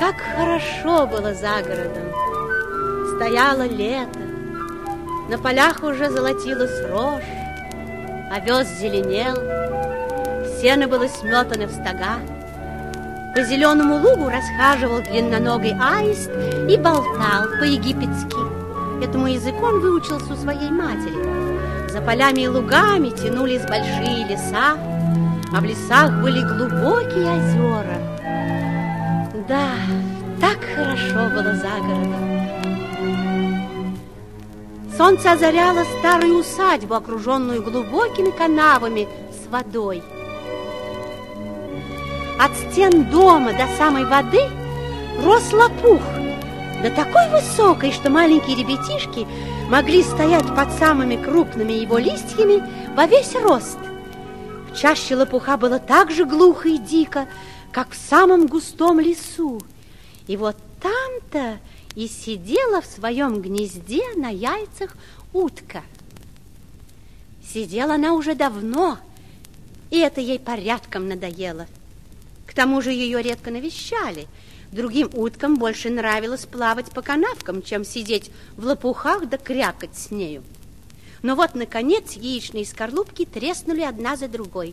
как хорошо было за городом. Стояло лето, на полях уже золотилась рожь, овес зеленел, сено было сметано в стога. По зеленому лугу расхаживал длинноногий аист и болтал по-египетски. Этому языку он выучился у своей матери. За полями и лугами тянулись большие леса, а в лесах были глубокие озера. Да, так хорошо было за городом. Солнце озаряло старую усадьбу, окруженную глубокими канавами с водой. От стен дома до самой воды рос лопух, да такой высокой, что маленькие ребятишки могли стоять под самыми крупными его листьями во весь рост. В чаще лопуха было так же глухо и дико, как в самом густом лесу. И вот там-то и сидела в своем гнезде на яйцах утка. Сидела она уже давно, и это ей порядком надоело. К тому же ее редко навещали. Другим уткам больше нравилось плавать по канавкам, чем сидеть в лопухах да крякать с нею. Но вот, наконец, яичные скорлупки треснули одна за другой.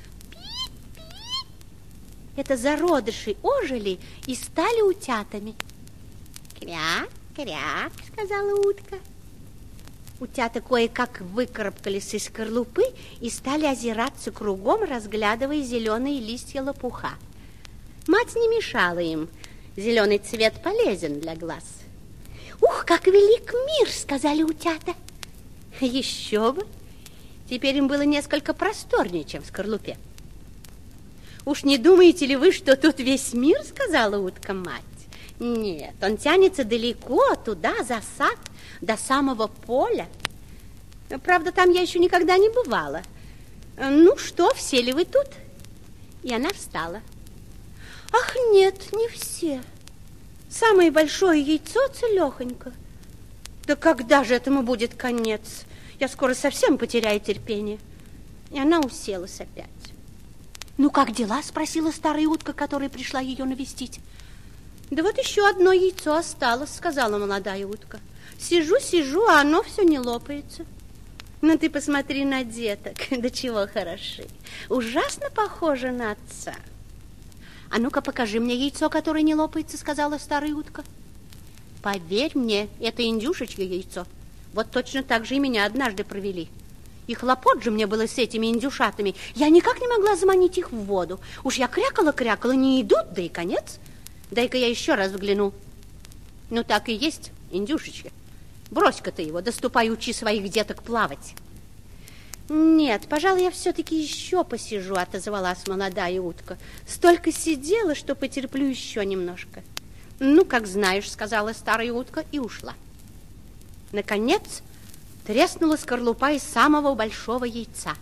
Это зародыши ожили и стали утятами. «Кряк, кряк», — сказала утка. Утята кое-как выкарабкались из скорлупы и стали озираться кругом, разглядывая зеленые листья лопуха. Мать не мешала им. Зеленый цвет полезен для глаз. «Ух, как велик мир!» — сказали утята. Еще бы! Теперь им было несколько просторнее, чем в скорлупе. «Уж не думаете ли вы, что тут весь мир?» — сказала утка-мать. «Нет, он тянется далеко, туда, за сад, до самого поля. Правда, там я еще никогда не бывала. Ну что, все ли вы тут?» И она встала. «Ах, нет, не все. Самое большое яйцо целехонько. Да когда же этому будет конец? Я скоро совсем потеряю терпение». И она уселась опять. «Ну, как дела?» — спросила старая утка, которая пришла ее навестить. «Да вот еще одно яйцо осталось», — сказала молодая утка. «Сижу, а оно все не лопается». «Ну, ты посмотри на деток, да чего хороши. Ужасно похожи на отца». «А ну-ка, покажи мне яйцо, которое не лопается», — сказала старая утка. «Поверь мне, это индюшечье яйцо. Вот точно так же и меня однажды провели. И хлопот же мне было с этими индюшатами. Я никак не могла заманить их в воду. Уж я крякала, не идут, да и конец. Дай-ка я еще раз взгляну. Ну, так и есть, индюшечье. Брось-ка ты его, доступай, учи своих деток плавать». «Нет, пожалуй, я все-таки еще посижу», — отозвалась молодая утка. «Столько сидела, что потерплю еще немножко». «Ну, как знаешь», — сказала старая утка и ушла. Наконец треснула скорлупа из самого большого яйца.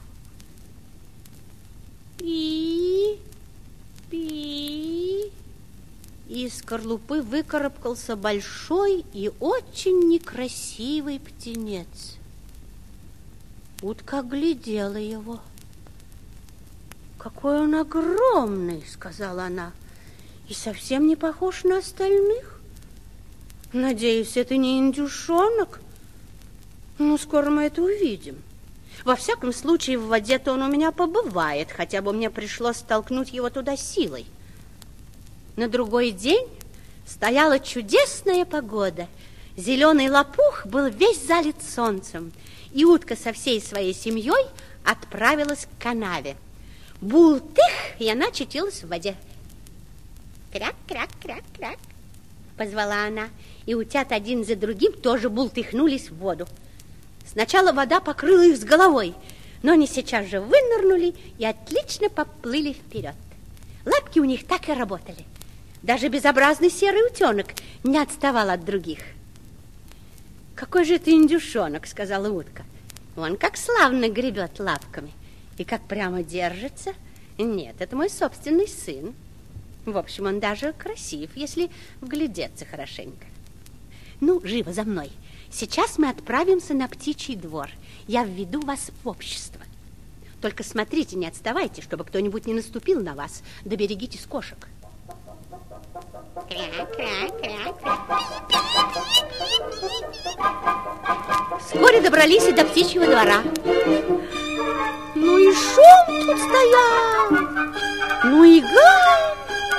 «Пи, пи». Из скорлупы выкарабкался большой и очень некрасивый птенец. Утка глядела его. «Какой он огромный!» — сказала она. «И совсем не похож на остальных. Надеюсь, это не индюшонок. Ну, скоро мы это увидим. Во всяком случае, в воде-то он у меня побывает, хотя бы мне пришлось столкнуть его туда силой». На другой день стояла чудесная погода. Зеленый лопух был весь залит солнцем, и утка со всей своей семьей отправилась к канаве. Бултых, и она очутилась в воде. «Кряк, кряк, кряк, кряк», — позвала она, и утята один за другим тоже бултыхнулись в воду. Сначала вода покрыла их с головой, но они сейчас же вынырнули и отлично поплыли вперед. Лапки у них так и работали. Даже безобразный серый утенок не отставал от других. «Какой же это индюшонок», — сказала утка. «Он как славно гребет лапками и как прямо держится. Нет, это мой собственный сын. В общем, он даже красив, если вглядеться хорошенько. Ну, живо за мной. Сейчас мы отправимся на птичий двор. Я введу вас в общество. Только смотрите, не отставайте, чтобы кто-нибудь не наступил на вас. Да берегитесь кошек». Вскоре добрались и до птичьего двора. Ну и шум тут стоял, ну и гам.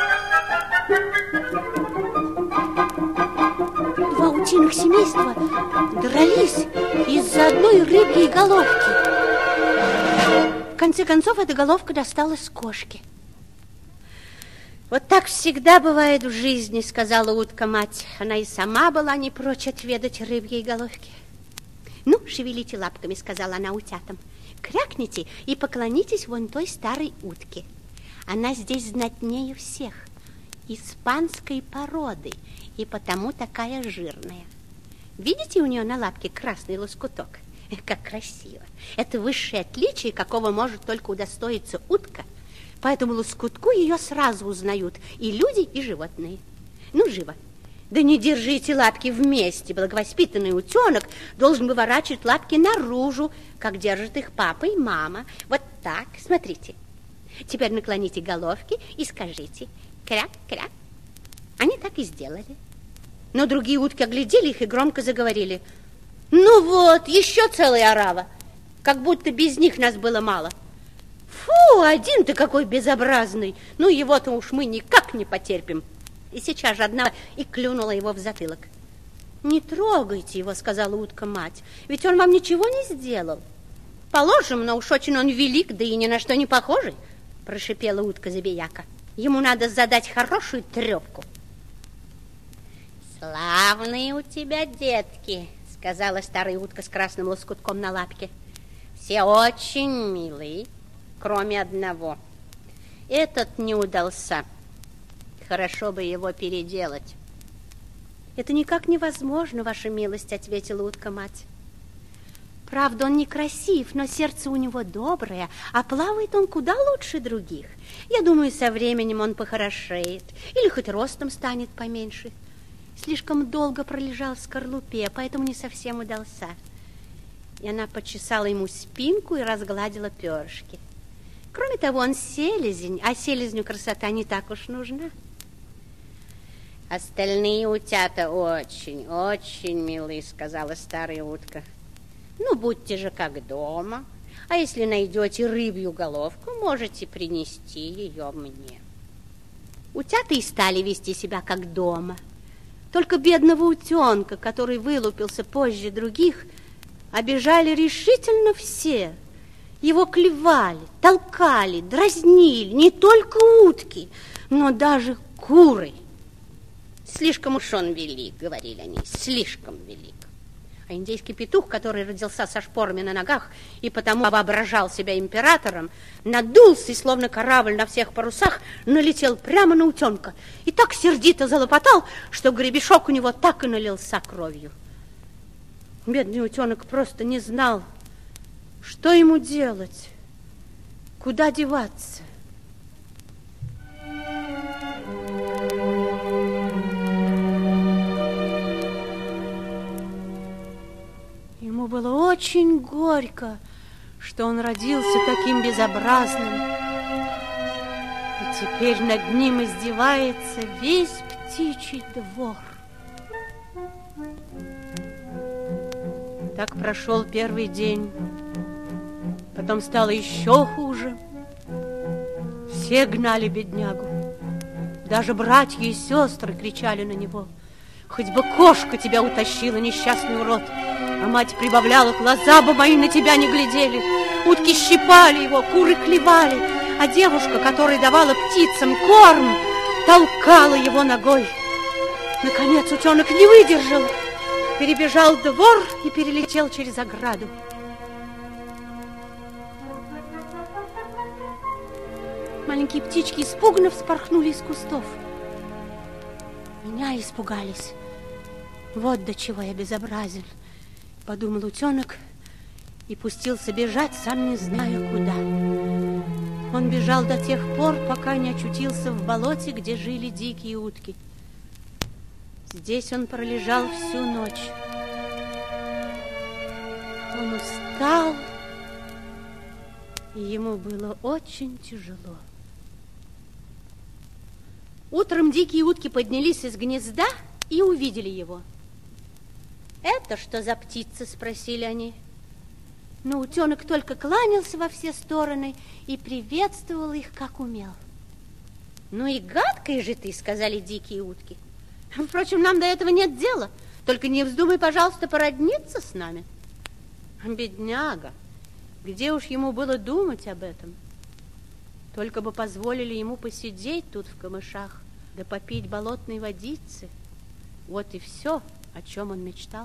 Два утиных семейства дрались из-за одной рыбьей головки. В конце концов, эта головка досталась кошке. Вот так всегда бывает в жизни, сказала утка-мать. Она и сама была не прочь отведать рыбьей головки. Ну, шевелите лапками, сказала она утятам. Крякните и поклонитесь вон той старой утке. Она здесь знатнее всех, испанской породы, и потому такая жирная. Видите, у нее на лапке красный лоскуток? Как красиво. Это высшее отличие, какого может только удостоиться утка. По этому лоскутку ее сразу узнают и люди, и животные. Ну, живо. Да не держите лапки вместе. Благовоспитанный утенок должен выворачивать лапки наружу, как держат их папа и мама. Вот так, смотрите. Теперь наклоните головки и скажите кряк-кряк. Они так и сделали. Но другие утки оглядели их и громко заговорили. Ну вот, еще целая орава. Как будто без них нас было мало. Фу, один-то какой безобразный. Ну, его-то уж мы никак не потерпим. И сейчас же одна и клюнула его в затылок. Не трогайте его, сказала утка-мать, ведь он вам ничего не сделал. Положим, но уж очень он велик, да и ни на что не похожий, прошипела утка-забияка. Ему надо задать хорошую трепку. Славные у тебя детки, сказала старая утка с красным лоскутком на лапке. Все очень милые, кроме одного. Этот не удался. Хорошо бы его переделать. Это никак невозможно, ваша милость, ответила утка-мать. Правда, он некрасив, но сердце у него доброе, а плавает он куда лучше других. Я думаю, со временем он похорошеет или хоть ростом станет поменьше. Слишком долго пролежал в скорлупе, поэтому не совсем удался. И она почесала ему спинку и разгладила перышки. Кроме того, он селезень, а селезню красота не так уж нужна. Остальные утята очень милые, сказала старая утка. Ну, будьте же как дома. А если найдете рыбью головку, можете принести ее мне. Утята и стали вести себя как дома. Только бедного утенка, который вылупился позже других, обижали решительно все. Его клевали, толкали, дразнили не только утки, но даже куры. Слишком уж он велик, говорили они, слишком велик. А индейский петух, который родился со шпорами на ногах и потому воображал себя императором, надулся и, словно корабль на всех парусах, налетел прямо на утенка и так сердито залопотал, что гребешок у него так и налился кровью. Бедный утенок просто не знал, что ему делать, куда деваться. Ему было очень горько, что он родился таким безобразным. И теперь над ним издевается весь птичий двор. Так прошел первый день. Потом стало еще хуже. Все гнали беднягу. Даже братья и сестры кричали на него. Хоть бы кошка тебя утащила, несчастный урод. А мать прибавляла, глаза бы мои на тебя не глядели. Утки щипали его, куры клевали, а девушка, которая давала птицам корм, толкала его ногой. Наконец утенок не выдержал, перебежал двор и перелетел через ограду. Маленькие птички испуганно вспорхнули из кустов. Меня испугались. Вот до чего я безобразен, подумал утенок и пустился бежать, сам не зная куда. Он бежал до тех пор, пока не очутился в болоте, где жили дикие утки. Здесь он пролежал всю ночь. Он устал, и ему было очень тяжело. Утром дикие утки поднялись из гнезда и увидели его. «Это что за птица?» – спросили они. Но утенок только кланялся во все стороны и приветствовал их, как умел. «Ну и гадкая же ты», – сказали дикие утки. «Впрочем, нам до этого нет дела. Только не вздумай, пожалуйста, породниться с нами». Бедняга, где уж ему было думать об этом? Только бы позволили ему посидеть тут в камышах, да попить болотной водицы. Вот и все, о чем он мечтал.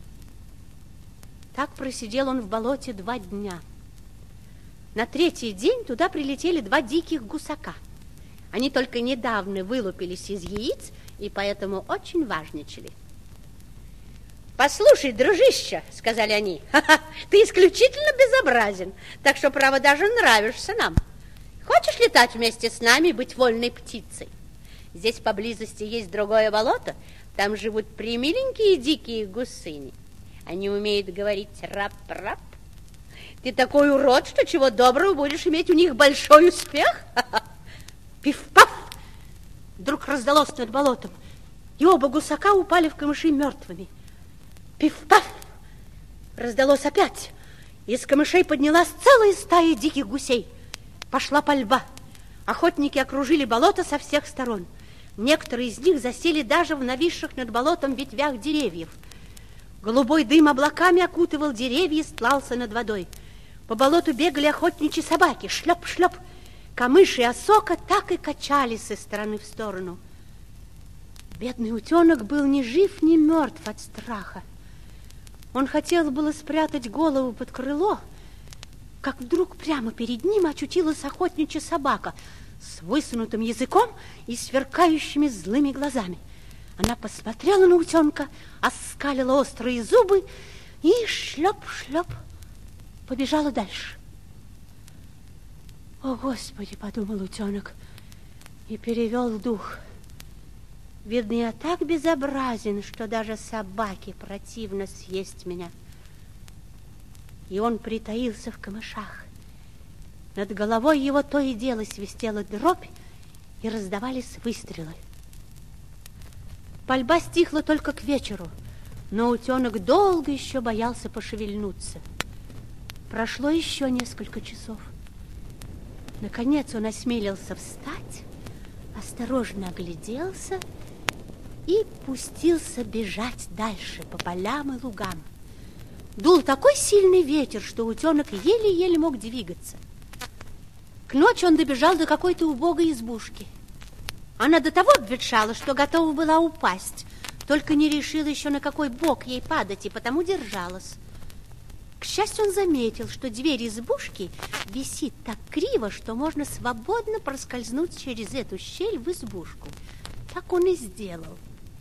Так просидел он в болоте 2 дня. На 3-й день туда прилетели 2 диких гусака. Они только недавно вылупились из яиц и поэтому очень важничали. «Послушай, дружище, — сказали они, — ты исключительно безобразен, так что, право, даже нравишься нам. Хочешь летать вместе с нами и быть вольной птицей? Здесь поблизости есть другое болото, там живут примиленькие дикие гусыни. Они умеют говорить рап-рап. Ты такой урод, что чего доброго будешь иметь у них большой успех. Пиф-паф! Вдруг раздалось над болотом, и оба гусака упали в камыши мертвыми. Пиф-паф! Раздалось опять. Из камышей поднялась целая стая диких гусей. Пошла пальба. Охотники окружили болото со всех сторон. Некоторые из них засели даже в нависших над болотом ветвях деревьев. Голубой дым облаками окутывал деревья и стлался над водой. По болоту бегали охотничьи собаки. Шлеп-шлеп. Камыш и осока так и качались из стороны в сторону. Бедный утенок был ни жив, ни мертв от страха. Он хотел было спрятать голову под крыло, как вдруг прямо перед ним очутилась охотничья собака с высунутым языком и сверкающими злыми глазами. Она посмотрела на утенка, оскалила острые зубы и шлеп-шлеп побежала дальше. «О, Господи!» — подумал утенок и перевел дух. «Видно, я так безобразен, что даже собаке противно съесть меня». И он притаился в камышах. Над головой его то и дело свистела дробь, и раздавались выстрелы. Пальба стихла только к вечеру, но утенок долго еще боялся пошевельнуться. Прошло еще несколько часов. Наконец он осмелился встать, осторожно огляделся и пустился бежать дальше по полям и лугам. Дул такой сильный ветер, что утенок еле-еле мог двигаться. К ночи он добежал до какой-то убогой избушки. Она до того обветшала, что готова была упасть, только не решила еще, на какой бок ей падать, и потому держалась. К счастью, он заметил, что дверь избушки висит так криво, что можно свободно проскользнуть через эту щель в избушку. Так он и сделал.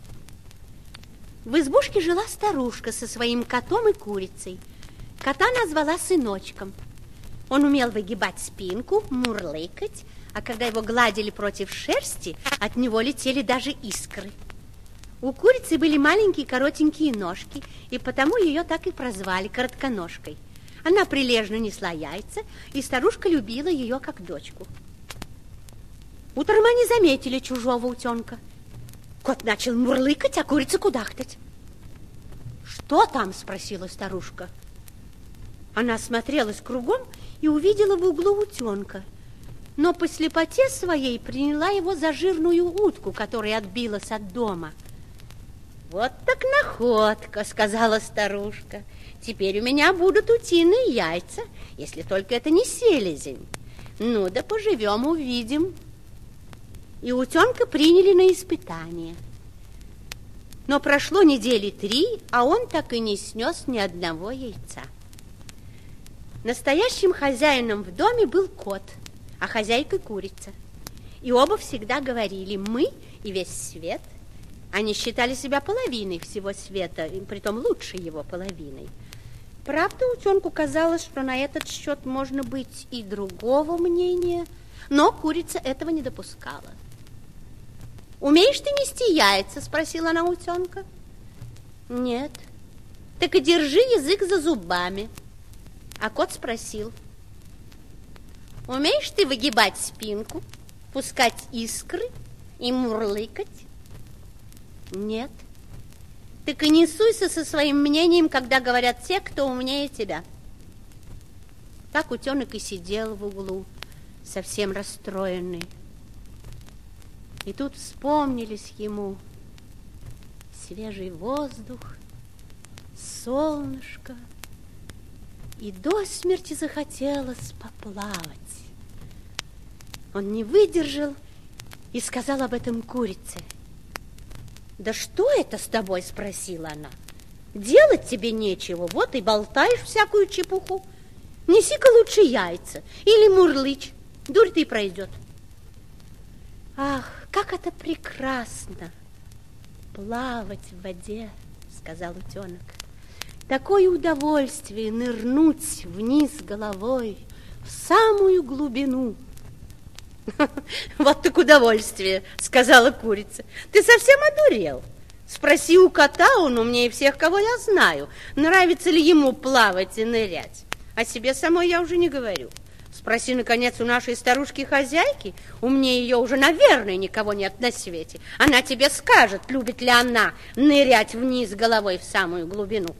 В избушке жила старушка со своим котом и курицей. Кота назвала сыночком. Он умел выгибать спинку, мурлыкать, а когда его гладили против шерсти, от него летели даже искры. У курицы были маленькие коротенькие ножки, и потому ее так и прозвали коротконожкой. Она прилежно несла яйца, и старушка любила ее как дочку. Утром они заметили чужого утенка. Кот начал мурлыкать, а курица кудахтать. «Что там?» — спросила старушка. Она осмотрелась кругом и увидела в углу утенка, но по слепоте своей приняла его за жирную утку, которая отбилась от дома. «Вот так находка!» — сказала старушка. «Теперь у меня будут утиные яйца, если только это не селезень. Ну да поживем, увидим». И утенка приняли на испытание. Но прошло 3 недели, а он так и не снес ни одного яйца. Настоящим хозяином в доме был кот, а хозяйкой курица. И оба всегда говорили «мы» и весь свет. Они считали себя половиной всего света, и притом лучшей его половиной. Правда, утенку казалось, что на этот счет можно быть и другого мнения, но курица этого не допускала. «Умеешь ты нести яйца?» — спросила она утенка. «Нет». «Так и держи язык за зубами». А кот спросил: «Умеешь ты выгибать спинку, пускать искры И мурлыкать? Нет. Так и не суйся со своим мнением, когда говорят те, кто умнее тебя. Так утенок и сидел в углу, совсем расстроенный. И тут вспомнились ему свежий воздух, солнышко, и до смерти захотелось поплавать. Он не выдержал и сказал об этом курице. «Да что это с тобой?» – спросила она. «Делать тебе нечего, вот и болтаешь всякую чепуху. Неси-ка лучше яйца или мурлычь, дурь ты пройдет». «Ах, как это прекрасно плавать в воде!» – сказал утенок. «Такое удовольствие нырнуть вниз головой в самую глубину». «Вот так удовольствие», — сказала курица. «Ты совсем одурел? Спроси у кота, он умнее всех, кого я знаю, нравится ли ему плавать и нырять. О себе самой я уже не говорю. Спроси, наконец, у нашей старушки-хозяйки, умнее ее уже, наверное, никого нет на свете. Она тебе скажет, любит ли она нырять вниз головой в самую глубину».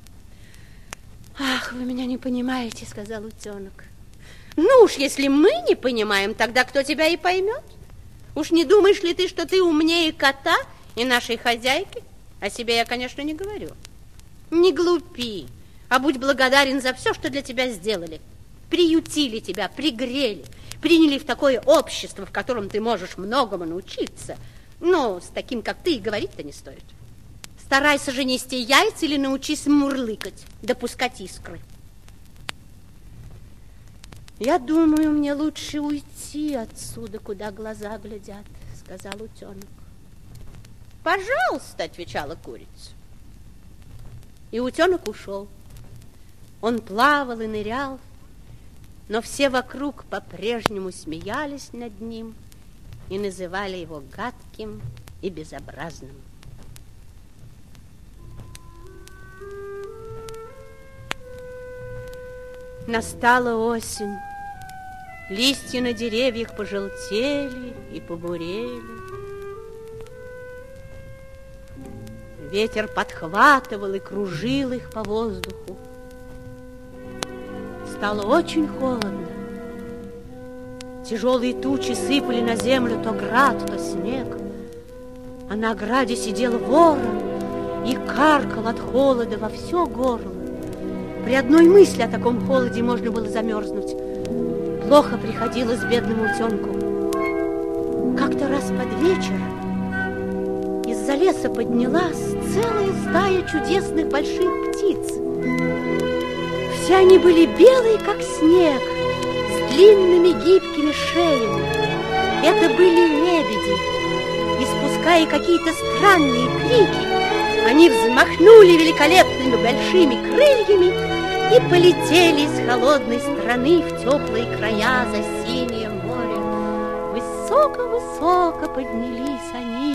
«Ах, вы меня не понимаете», — сказал утенок. «Ну уж, если мы не понимаем, тогда кто тебя и поймет? Уж не думаешь ли ты, что ты умнее кота и нашей хозяйки? О себе я, конечно, не говорю. Не глупи, а будь благодарен за все, что для тебя сделали. Приютили тебя, пригрели, приняли в такое общество, в котором ты можешь многому научиться. Но с таким, как ты, и говорить-то не стоит. Старайся же нести яйца или научись мурлыкать, допускать искры». «Я думаю, мне лучше уйти отсюда, куда глаза глядят», — сказал утенок. «Пожалуйста», — отвечала курица. И утенок ушел. Он плавал и нырял, но все вокруг по-прежнему смеялись над ним и называли его гадким и безобразным. Настала осень. Листья на деревьях пожелтели и побурели. Ветер подхватывал и кружил их по воздуху. Стало очень холодно. Тяжелые тучи сыпали на землю то град, то снег. А на ограде сидел ворон и каркал от холода во все горло. При одной мысли о таком холоде можно было замерзнуть. Плохо приходилось бедному утенку. Как-то раз под вечер из-за леса поднялась целая стая чудесных больших птиц. Все они были белые, как снег, с длинными гибкими шеями. Это были лебеди. Испуская какие-то странные крики, они взмахнули великолепными большими крыльями и полетели из холодной страны в теплые края за синее море. Высоко-высоко поднялись они.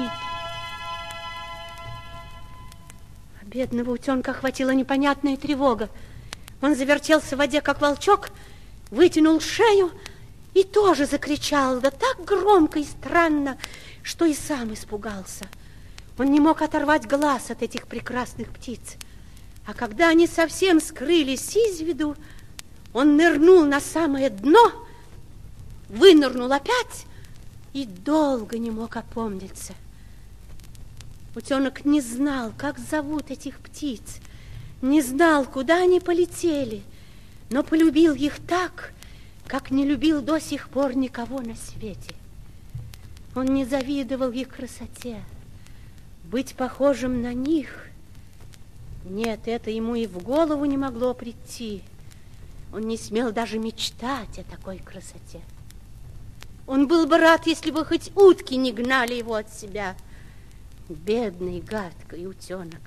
А бедного утенка охватила непонятная тревога. Он завертелся в воде, как волчок, вытянул шею и тоже закричал, да так громко и странно, что и сам испугался. Он не мог оторвать глаз от этих прекрасных птиц. А когда они совсем скрылись из виду, он нырнул на самое дно, вынырнул опять и долго не мог опомниться. Утенок не знал, как зовут этих птиц, не знал, куда они полетели, но полюбил их так, как не любил до сих пор никого на свете. Он не завидовал их красоте. Быть похожим на них... Нет, это ему и в голову не могло прийти. Он не смел даже мечтать о такой красоте. Он был бы рад, если бы хоть утки не гнали его от себя. Бедный, гадкий утенок.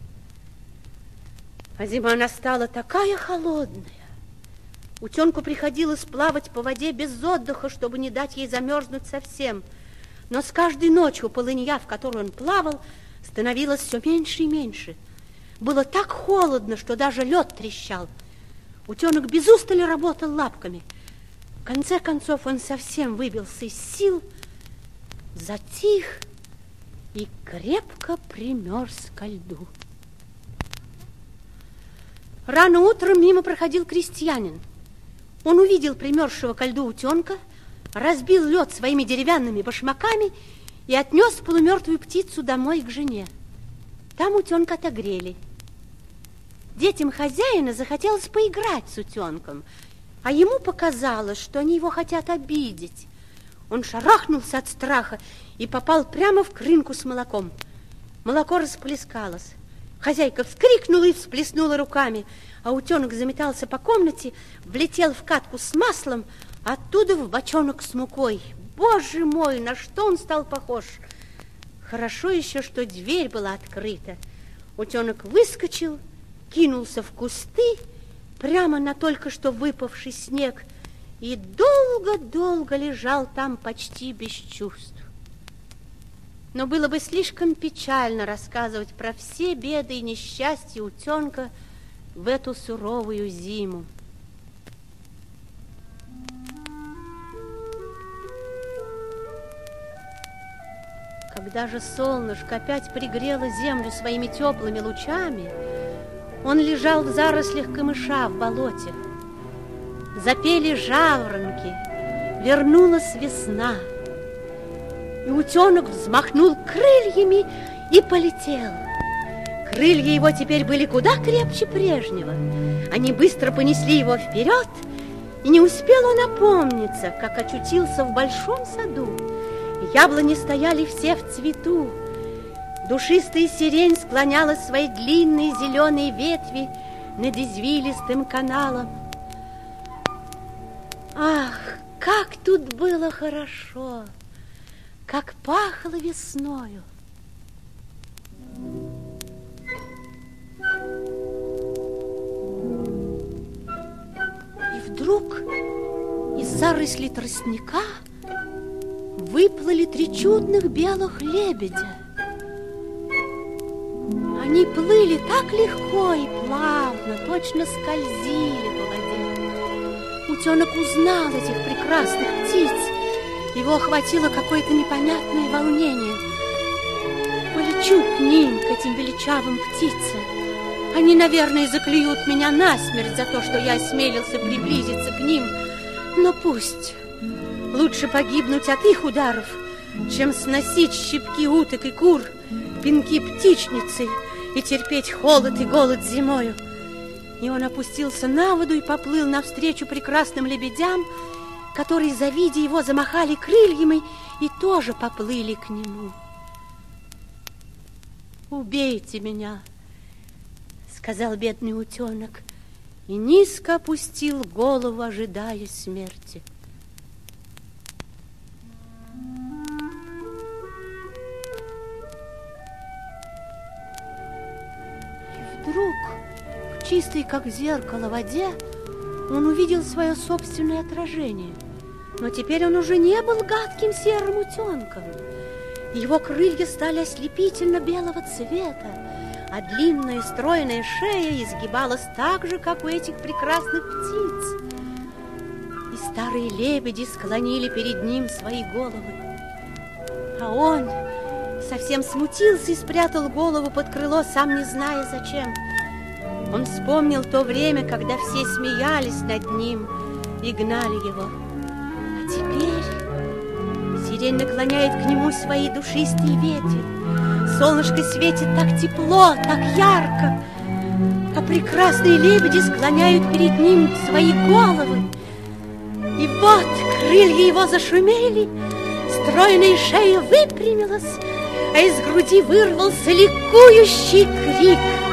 А зима настала такая холодная. Утенку приходилось плавать по воде без отдыха, чтобы не дать ей замерзнуть совсем. Но с каждой ночью полынья, в которую он плавал, становилось все меньше и меньше. Было так холодно, что даже лед трещал. Утенок без устали работал лапками. В конце концов он совсем выбился из сил, затих и крепко примерз ко льду. Рано утром мимо проходил крестьянин. Он увидел примерзшего ко льду утенка, разбил лед своими деревянными башмаками и отнес полумертвую птицу домой к жене. Там утенка отогрели. Детям хозяина захотелось поиграть с утенком, а ему показалось, что они его хотят обидеть. Он шарахнулся от страха и попал прямо в крынку с молоком. Молоко расплескалось. Хозяйка вскрикнула и всплеснула руками, а утенок заметался по комнате, влетел в катку с маслом, оттуда в бочонок с мукой. Боже мой, на что он стал похож! Хорошо еще, что дверь была открыта. Утенок выскочил, кинулся в кусты, прямо на только что выпавший снег, и долго-долго лежал там почти без чувств. Но было бы слишком печально рассказывать про все беды и несчастья утенка в эту суровую зиму. Когда же солнышко опять пригрело землю своими теплыми лучами, он лежал в зарослях камыша в болоте. Запели жаворонки, вернулась весна, и утенок взмахнул крыльями и полетел. Крылья его теперь были куда крепче прежнего. Они быстро понесли его вперед, и не успел он опомниться, как очутился в большом саду. Яблони стояли все в цвету. Душистая сирень склоняла свои длинные зеленые ветви над извилистым каналом. Ах, как тут было хорошо, как пахло весною. И вдруг из зарослей тростника выплыли 3 чудных белых лебедя. Они плыли так легко и плавно, точно скользили по воде. Утенок узнал этих прекрасных птиц. Его охватило какое-то непонятное волнение. Полечу к ним, к этим величавым птицам. Они, наверное, заклюют меня насмерть за то, что я осмелился приблизиться к ним. Но пусть. Лучше погибнуть от их ударов, чем сносить щипки уток и кур, пинки птичницы и терпеть холод и голод зимою. И он опустился на воду и поплыл навстречу прекрасным лебедям, которые, завидя его, замахали крыльями и тоже поплыли к нему. «Убейте меня», — сказал бедный утенок, и низко опустил голову, ожидая смерти. И вдруг в чистой, как зеркало, воде он увидел свое собственное отражение. Но теперь он уже не был гадким серым утенком. Его крылья стали ослепительно белого цвета, а длинная стройная шея изгибалась так же, как у этих прекрасных птиц. И старые лебеди склонили перед ним свои головы. А он совсем смутился и спрятал голову под крыло, сам не зная зачем. Он вспомнил то время, когда все смеялись над ним и гнали его. А теперь сирень наклоняет к нему свои душистые ветви. Солнышко светит так тепло, так ярко, а прекрасные лебеди склоняют перед ним свои головы. И вот крылья его зашумели, стройная шея выпрямилась, а из груди вырвался ликующий крик.